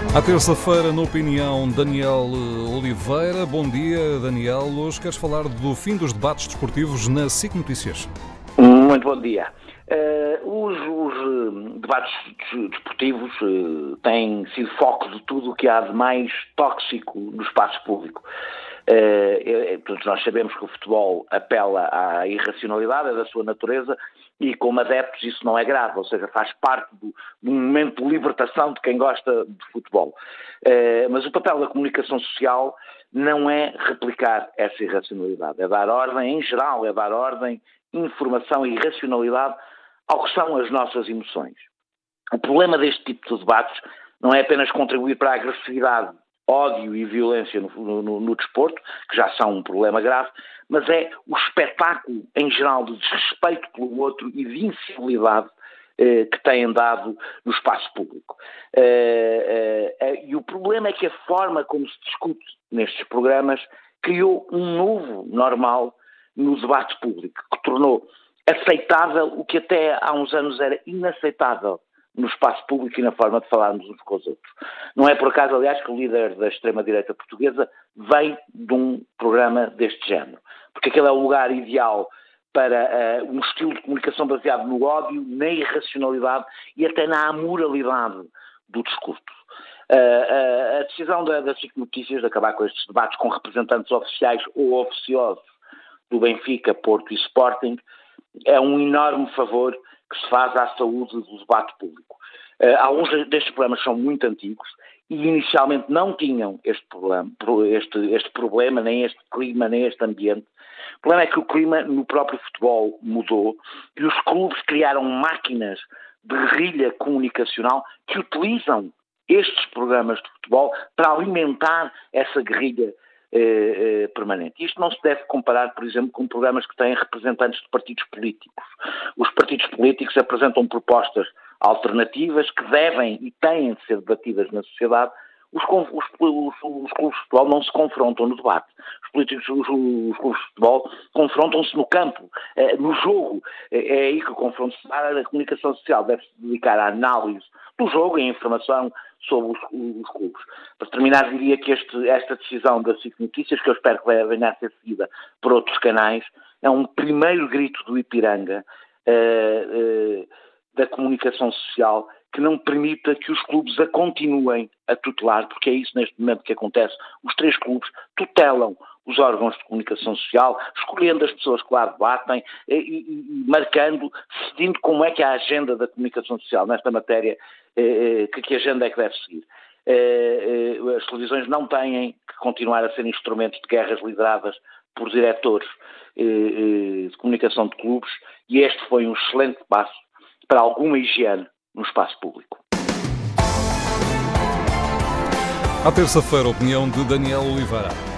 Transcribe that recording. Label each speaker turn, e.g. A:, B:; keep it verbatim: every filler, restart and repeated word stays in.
A: À terça-feira, na opinião, Daniel Oliveira. Bom dia, Daniel. Hoje queres falar do fim dos debates desportivos na S I C Notícias.
B: Muito bom dia. Uh, os, os debates desportivos uh, têm sido foco de tudo o que há de mais tóxico no espaço público. Uh, todos nós sabemos que o futebol apela à irracionalidade, é da sua natureza, e como adeptos isso não é grave, ou seja, faz parte do, do momento de libertação de quem gosta de futebol. Uh, mas o papel da comunicação social não é replicar essa irracionalidade, é dar ordem, em geral, é dar ordem, informação e racionalidade ao que são as nossas emoções. O problema deste tipo de debates não é apenas contribuir para a agressividade, ódio e violência no, no, no desporto, que já são um problema grave, mas é o espetáculo em geral de desrespeito pelo outro e de incivilidade eh, que têm dado no espaço público. Eh, eh, e o problema é que a forma como se discute nestes programas criou um novo normal no debate público, que tornou aceitável o que até há uns anos era inaceitável no espaço público e na forma de falarmos uns com os outros. Não é por acaso, aliás, que o líder da extrema-direita portuguesa vem de um programa deste género, porque aquele é o lugar ideal para uh, um estilo de comunicação baseado no ódio, na irracionalidade e até na amoralidade do discurso. Uh, uh, a decisão da, da S I C Notícias de acabar com estes debates com representantes oficiais ou oficiosos do Benfica, Porto e Sporting é um enorme favor que se faz à saúde do debate público. Uh, alguns destes problemas são muito antigos e inicialmente não tinham este problema, este, este problema, nem este clima, nem este ambiente. O problema é que o clima no próprio futebol mudou e os clubes criaram máquinas de guerrilha comunicacional que utilizam estes programas de futebol para alimentar essa guerrilha Eh, eh, permanente. Isto não se deve comparar, por exemplo, com programas que têm representantes de partidos políticos. Os partidos políticos apresentam propostas alternativas que devem e têm de ser debatidas na sociedade. Os, os, os, os clubes de futebol não se confrontam no debate. Os, políticos, os, os clubes de futebol confrontam-se no campo, eh, no jogo. É, é aí que o confronto se dá. A comunicação social deve-se dedicar à análise do jogo e à informação sobre os, os clubes. Para terminar, diria que este, esta decisão da S I C Notícias, que eu espero que venha a ser seguida por outros canais, é um primeiro grito do Ipiranga uh, uh, da comunicação social que não permita que os clubes a continuem a tutelar, porque é isso neste momento que acontece. Os três clubes tutelam os órgãos de comunicação social, escolhendo as pessoas que lá debatem e, e, e marcando, decidindo como é que é a agenda da comunicação social nesta matéria, eh, que, que agenda é que deve seguir. Eh, eh, as televisões não têm que continuar a ser instrumentos de guerras lideradas por diretores eh, eh, de comunicação de clubes, e este foi um excelente passo para alguma higiene no espaço público.
A: À terça-feira, a opinião de Daniel Oliveira.